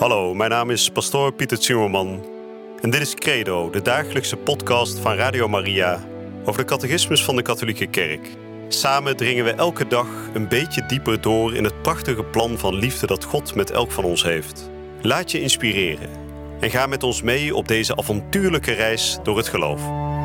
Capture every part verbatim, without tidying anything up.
Hallo, mijn naam is pastoor Pieter Zimmerman en dit is Credo, de dagelijkse podcast van Radio Maria over de catechismus van de katholieke kerk. Samen dringen we elke dag een beetje dieper door in het prachtige plan van liefde dat God met elk van ons heeft. Laat je inspireren en ga met ons mee op deze avontuurlijke reis door het geloof.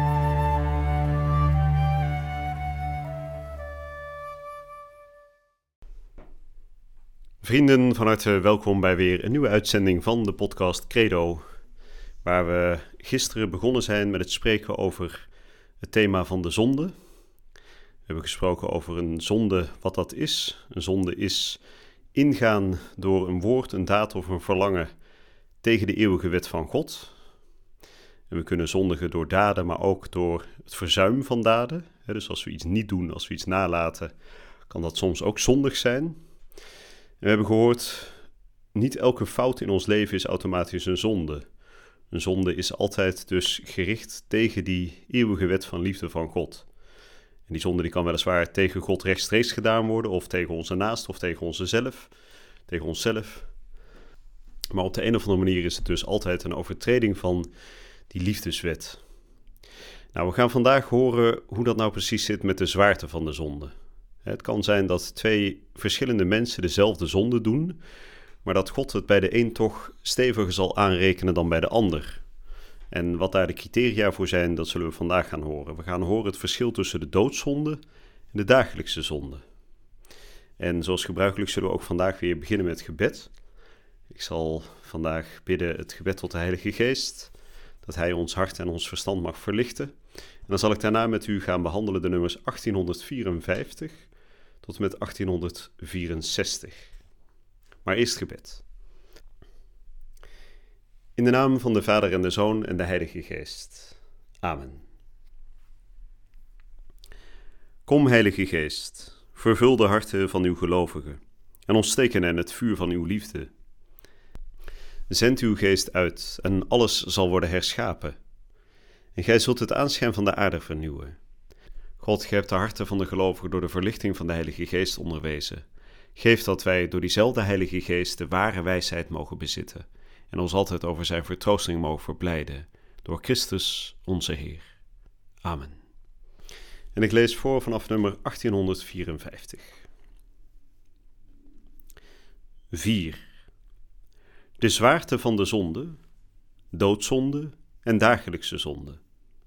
Vrienden, van harte welkom bij weer een nieuwe uitzending van de podcast Credo, waar we gisteren begonnen zijn met het spreken over het thema van de zonde. We hebben gesproken over een zonde, wat dat is. Een zonde is ingaan door een woord, een daad of een verlangen tegen de eeuwige wet van God. En we kunnen zondigen door daden, maar ook door het verzuim van daden. Dus als we iets niet doen, als we iets nalaten, kan dat soms ook zondig zijn. En we hebben gehoord, niet elke fout in ons leven is automatisch een zonde. Een zonde is altijd dus gericht tegen die eeuwige wet van liefde van God. En die zonde die kan weliswaar tegen God rechtstreeks gedaan worden, of tegen onze naast, of tegen onszelf, tegen onszelf. Maar op de een of andere manier is het dus altijd een overtreding van die liefdeswet. Nou, we gaan vandaag horen hoe dat nou precies zit met de zwaarte van de zonde. Het kan zijn dat twee verschillende mensen dezelfde zonde doen, maar dat God het bij de een toch steviger zal aanrekenen dan bij de ander. En wat daar de criteria voor zijn, dat zullen we vandaag gaan horen. We gaan horen het verschil tussen de doodzonde en de dagelijkse zonde. En zoals gebruikelijk zullen we ook vandaag weer beginnen met gebed. Ik zal vandaag bidden het gebed tot de Heilige Geest, dat Hij ons hart en ons verstand mag verlichten. En dan zal ik daarna met u gaan behandelen de nummers achttienhonderdvierenvijftig tot en met achttienhonderdvierenzestig. Maar eerst gebed. In de naam van de Vader en de Zoon en de Heilige Geest. Amen. Kom, Heilige Geest, vervul de harten van uw gelovigen en ontsteek in hen het vuur van uw liefde. Zend uw geest uit en alles zal worden herschapen. En gij zult het aanschijn van de aarde vernieuwen. God, gij hebt de harten van de gelovigen door de verlichting van de Heilige Geest onderwezen. Geef dat wij door diezelfde Heilige Geest de ware wijsheid mogen bezitten en ons altijd over zijn vertroosting mogen verblijden, door Christus onze Heer. Amen. En ik lees voor vanaf nummer achttienhonderdvierenvijftig. vier. De zwaarte van de zonde, doodzonde en dagelijkse zonde.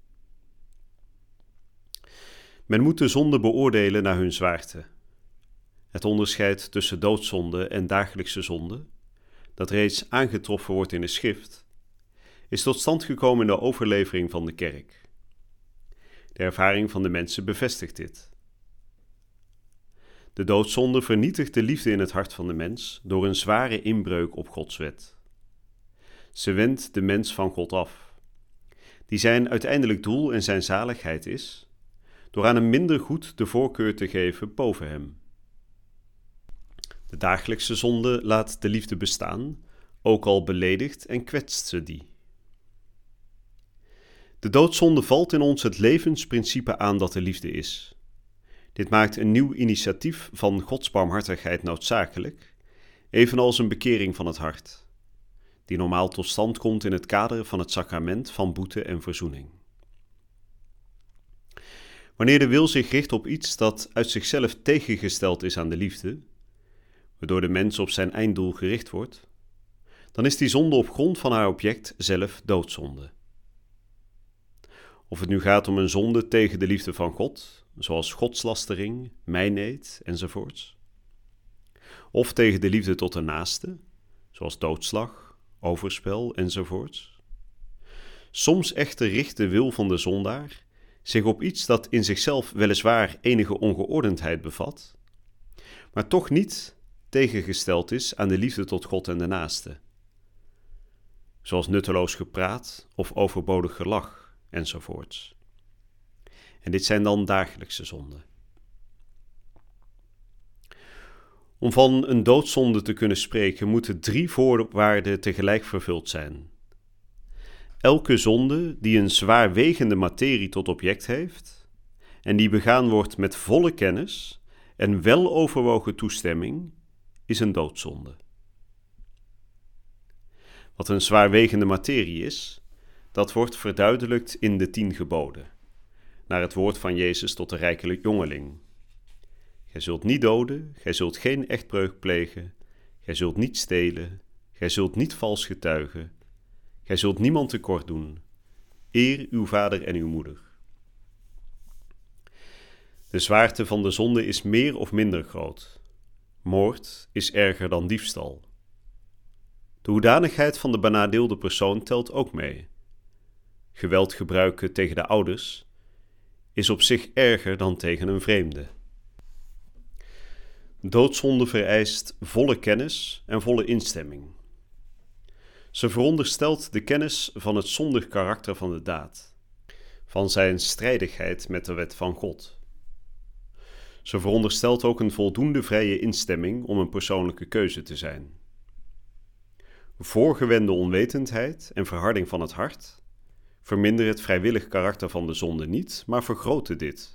Men moet de zonde beoordelen naar hun zwaarte. Het onderscheid tussen doodzonde en dagelijkse zonde, dat reeds aangetroffen wordt in de schrift, is tot stand gekomen in de overlevering van de kerk. De ervaring van de mensen bevestigt dit. De doodzonde vernietigt de liefde in het hart van de mens door een zware inbreuk op Gods wet. Ze wendt de mens van God af, die zijn uiteindelijk doel en zijn zaligheid is, door aan een minder goed de voorkeur te geven boven hem. De dagelijkse zonde laat de liefde bestaan, ook al beledigt en kwetst ze die. De doodzonde valt in ons het levensprincipe aan dat de liefde is. Dit maakt een nieuw initiatief van Gods barmhartigheid noodzakelijk, evenals een bekering van het hart, die normaal tot stand komt in het kader van het sacrament van boete en verzoening. Wanneer de wil zich richt op iets dat uit zichzelf tegengesteld is aan de liefde, waardoor de mens op zijn einddoel gericht wordt, dan is die zonde op grond van haar object zelf doodzonde. Of het nu gaat om een zonde tegen de liefde van God, zoals godslastering, mijneed enzovoorts, of tegen de liefde tot de naaste, zoals doodslag, overspel enzovoorts. Soms echter richt de wil van de zondaar zich op iets dat in zichzelf weliswaar enige ongeordendheid bevat, maar toch niet tegengesteld is aan de liefde tot God en de naaste, zoals nutteloos gepraat of overbodig gelach enzovoorts. En dit zijn dan dagelijkse zonden. Om van een doodzonde te kunnen spreken, moeten drie voorwaarden tegelijk vervuld zijn. Elke zonde die een zwaarwegende materie tot object heeft en die begaan wordt met volle kennis en weloverwogen toestemming, is een doodzonde. Wat een zwaarwegende materie is, dat wordt verduidelijkt in de tien geboden, naar het woord van Jezus tot de rijke jongeling. Gij zult niet doden, gij zult geen echtbreuk plegen, gij zult niet stelen, gij zult niet vals getuigen, gij zult niemand tekort doen. Eer uw vader en uw moeder. De zwaarte van de zonde is meer of minder groot. Moord is erger dan diefstal. De hoedanigheid van de benadeelde persoon telt ook mee. Geweld gebruiken tegen de ouders is op zich erger dan tegen een vreemde. Doodzonde vereist volle kennis en volle instemming. Ze veronderstelt de kennis van het zondig karakter van de daad, van zijn strijdigheid met de wet van God. Ze veronderstelt ook een voldoende vrije instemming om een persoonlijke keuze te zijn. Voorgewende onwetendheid en verharding van het hart verminderen het vrijwillig karakter van de zonde niet, maar vergroten dit.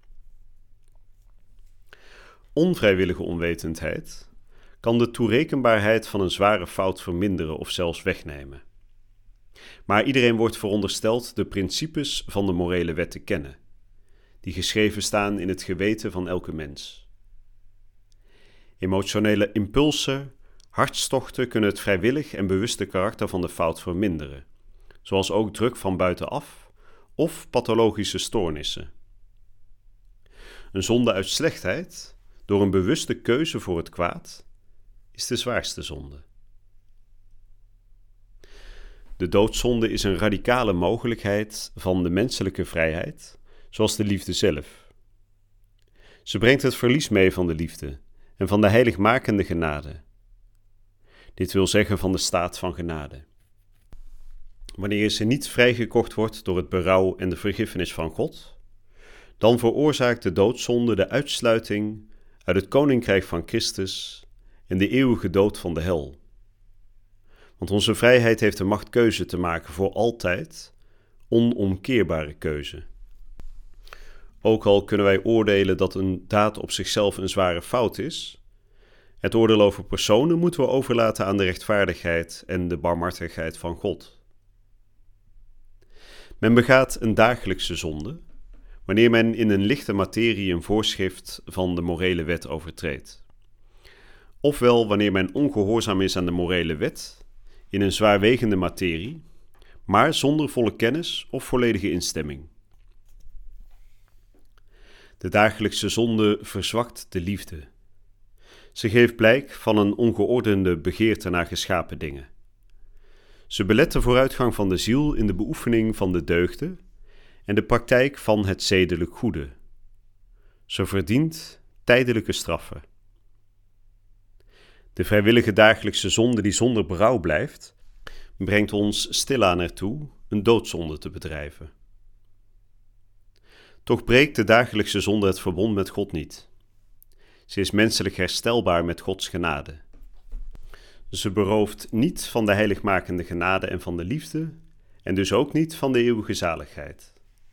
Onvrijwillige onwetendheid kan de toerekenbaarheid van een zware fout verminderen of zelfs wegnemen. Maar iedereen wordt verondersteld de principes van de morele wet te kennen, die geschreven staan in het geweten van elke mens. Emotionele impulsen, hartstochten kunnen het vrijwillig en bewuste karakter van de fout verminderen, zoals ook druk van buitenaf of pathologische stoornissen. Een zonde uit slechtheid, door een bewuste keuze voor het kwaad, is de zwaarste zonde. De doodzonde is een radicale mogelijkheid van de menselijke vrijheid, zoals de liefde zelf. Ze brengt het verlies mee van de liefde en van de heiligmakende genade. Dit wil zeggen van de staat van genade. Wanneer ze niet vrijgekocht wordt door het berouw en de vergiffenis van God, dan veroorzaakt de doodzonde de uitsluiting uit het koninkrijk van Christus en de eeuwige dood van de hel. Want onze vrijheid heeft de macht keuze te maken voor altijd, onomkeerbare keuze. Ook al kunnen wij oordelen dat een daad op zichzelf een zware fout is, het oordeel over personen moeten we overlaten aan de rechtvaardigheid en de barmhartigheid van God. Men begaat een dagelijkse zonde, wanneer men in een lichte materie een voorschrift van de morele wet overtreedt. Ofwel wanneer men ongehoorzaam is aan de morele wet, in een zwaarwegende materie, maar zonder volle kennis of volledige instemming. De dagelijkse zonde verzwakt de liefde. Ze geeft blijk van een ongeordende begeerte naar geschapen dingen. Ze belet de vooruitgang van de ziel in de beoefening van de deugden en de praktijk van het zedelijk goede. Ze verdient tijdelijke straffen. De vrijwillige dagelijkse zonde die zonder berouw blijft, brengt ons stilaan ertoe een doodzonde te bedrijven. Toch breekt de dagelijkse zonde het verbond met God niet. Ze is menselijk herstelbaar met Gods genade. Ze berooft niet van de heiligmakende genade en van de liefde, en dus ook niet van de eeuwige zaligheid.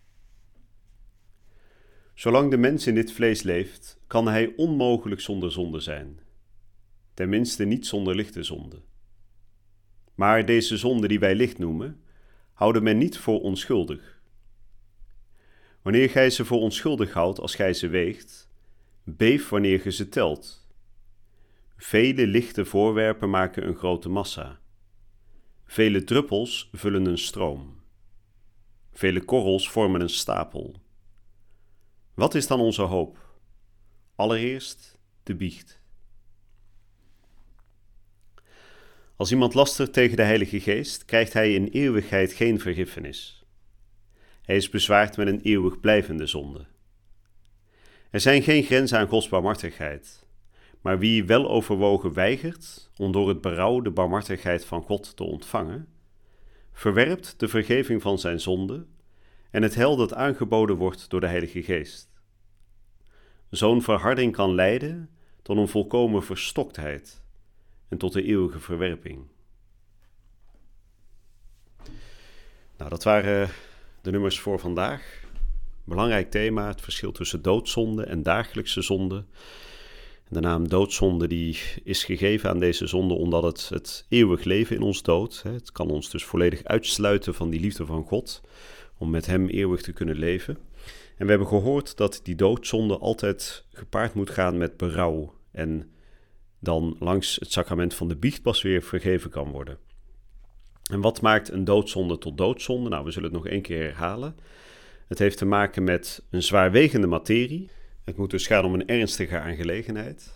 Zolang de mens in dit vlees leeft, kan hij onmogelijk zonder zonde zijn. Tenminste niet zonder lichte zonde. Maar deze zonde die wij licht noemen, houden men niet voor onschuldig. Wanneer gij ze voor onschuldig houdt als gij ze weegt, beef wanneer ge ze telt. Vele lichte voorwerpen maken een grote massa. Vele druppels vullen een stroom. Vele korrels vormen een stapel. Wat is dan onze hoop? Allereerst de biecht. Als iemand lastert tegen de Heilige Geest, krijgt hij in eeuwigheid geen vergiffenis. Hij is bezwaard met een eeuwig blijvende zonde. Er zijn geen grenzen aan Gods barmhartigheid, maar wie wel overwogen weigert om door het berouw de barmhartigheid van God te ontvangen, verwerpt de vergeving van zijn zonde en het heil dat aangeboden wordt door de Heilige Geest. Zo'n verharding kan leiden tot een volkomen verstoktheid en tot de eeuwige verwerping. Nou, dat waren de nummers voor vandaag. Belangrijk thema, het verschil tussen doodzonde en dagelijkse zonde. De naam doodzonde die is gegeven aan deze zonde omdat het het eeuwig leven in ons doodt. Het kan ons dus volledig uitsluiten van die liefde van God, om met hem eeuwig te kunnen leven. En we hebben gehoord dat die doodzonde altijd gepaard moet gaan met berouw en dan langs het sacrament van de biecht pas weer vergeven kan worden. En wat maakt een doodzonde tot doodzonde? Nou, we zullen het nog één keer herhalen. Het heeft te maken met een zwaarwegende materie. Het moet dus gaan om een ernstige aangelegenheid.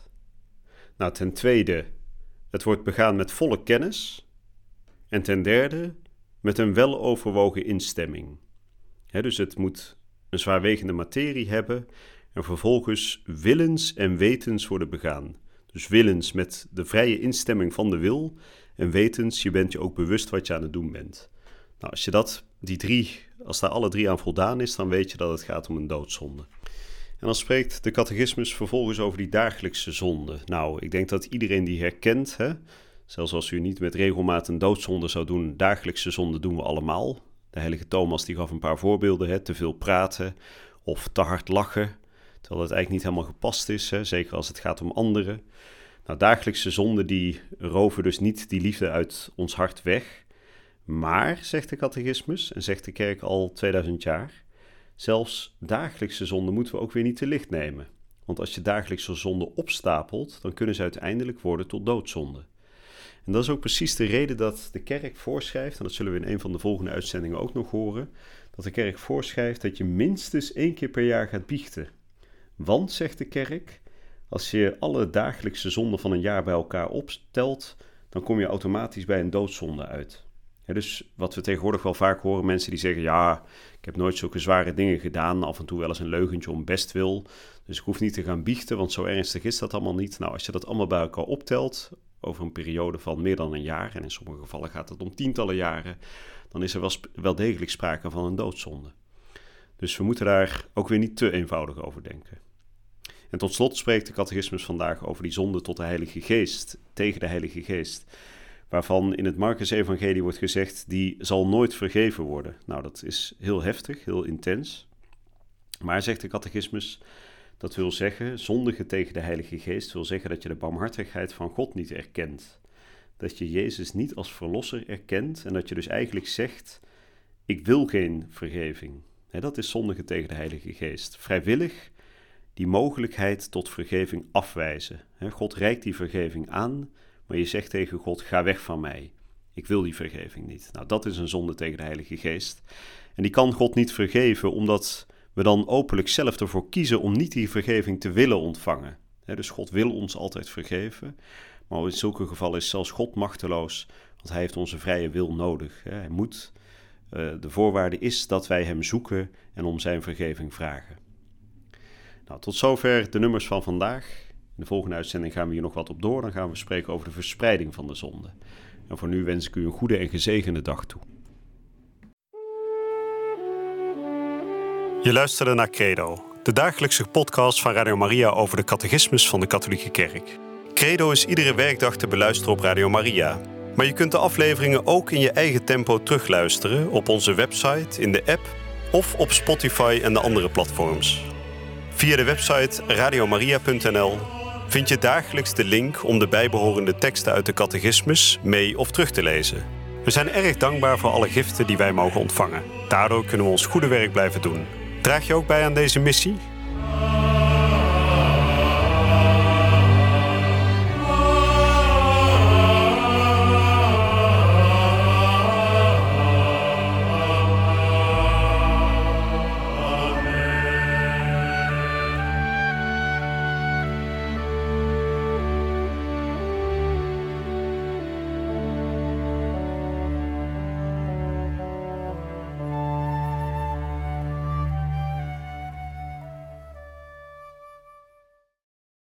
Nou, ten tweede, het wordt begaan met volle kennis. En ten derde, met een weloverwogen instemming. He, dus het moet een zwaarwegende materie hebben en vervolgens willens en wetens worden begaan. Dus willens met de vrije instemming van de wil en wetens, je bent je ook bewust wat je aan het doen bent. Nou, als je dat, die drie, als daar alle drie aan voldaan is, dan weet je dat het gaat om een doodzonde. En dan spreekt de catechismus vervolgens over die dagelijkse zonde. Nou, ik denk dat iedereen die herkent, hè, zelfs als u niet met regelmaat een doodzonde zou doen, dagelijkse zonde doen we allemaal. De heilige Thomas die gaf een paar voorbeelden, hè, te veel praten of te hard lachen, terwijl het eigenlijk niet helemaal gepast is, hè, zeker als het gaat om anderen. Nou, dagelijkse zonden die roven dus niet die liefde uit ons hart weg, maar, zegt de catechismus en zegt de kerk al tweeduizend jaar, zelfs dagelijkse zonden moeten we ook weer niet te licht nemen. Want als je dagelijkse zonden opstapelt, dan kunnen ze uiteindelijk worden tot doodzonde. En dat is ook precies de reden dat de kerk voorschrijft, en dat zullen we in een van de volgende uitzendingen ook nog horen, dat de kerk voorschrijft dat je minstens één keer per jaar gaat biechten. Want, zegt de kerk, als je alle dagelijkse zonden van een jaar bij elkaar optelt, dan kom je automatisch bij een doodzonde uit. Ja, dus wat we tegenwoordig wel vaak horen, mensen die zeggen, ja, ik heb nooit zulke zware dingen gedaan, af en toe wel eens een leugentje om bestwil, dus ik hoef niet te gaan biechten, want zo ernstig is dat allemaal niet. Nou, als je dat allemaal bij elkaar optelt, over een periode van meer dan een jaar, en in sommige gevallen gaat het om tientallen jaren, dan is er wel, sp- wel degelijk sprake van een doodzonde. Dus we moeten daar ook weer niet te eenvoudig over denken. En tot slot spreekt de catechismus vandaag over die zonde tot de Heilige Geest, tegen de Heilige Geest, waarvan in het Markus-evangelie wordt gezegd, die zal nooit vergeven worden. Nou, dat is heel heftig, heel intens. Maar, zegt de catechismus, dat wil zeggen, zondigen tegen de Heilige Geest wil zeggen dat je de barmhartigheid van God niet erkent. Dat je Jezus niet als verlosser erkent en dat je dus eigenlijk zegt, ik wil geen vergeving. He, dat is zondigen tegen de Heilige Geest. Vrijwillig die mogelijkheid tot vergeving afwijzen. He, God reikt die vergeving aan, maar je zegt tegen God, ga weg van mij. Ik wil die vergeving niet. Nou, dat is een zonde tegen de Heilige Geest. En die kan God niet vergeven, omdat we dan openlijk zelf ervoor kiezen om niet die vergeving te willen ontvangen. He, dus God wil ons altijd vergeven, maar in zulke gevallen is zelfs God machteloos, want hij heeft onze vrije wil nodig. He, hij moet, uh, de voorwaarde is dat wij hem zoeken en om zijn vergeving vragen. Nou, tot zover de nummers van vandaag. In de volgende uitzending gaan we hier nog wat op door. Dan gaan we spreken over de verspreiding van de zonde. En voor nu wens ik u een goede en gezegende dag toe. Je luisterde naar Credo, de dagelijkse podcast van Radio Maria over de catechismus van de katholieke kerk. Credo is iedere werkdag te beluisteren op Radio Maria. Maar je kunt de afleveringen ook in je eigen tempo terugluisteren op onze website, in de app of op Spotify en de andere platforms. Via de website radiomaria punt n l vind je dagelijks de link om de bijbehorende teksten uit de catechismus mee of terug te lezen. We zijn erg dankbaar voor alle giften die wij mogen ontvangen. Daardoor kunnen we ons goede werk blijven doen. Draag je ook bij aan deze missie?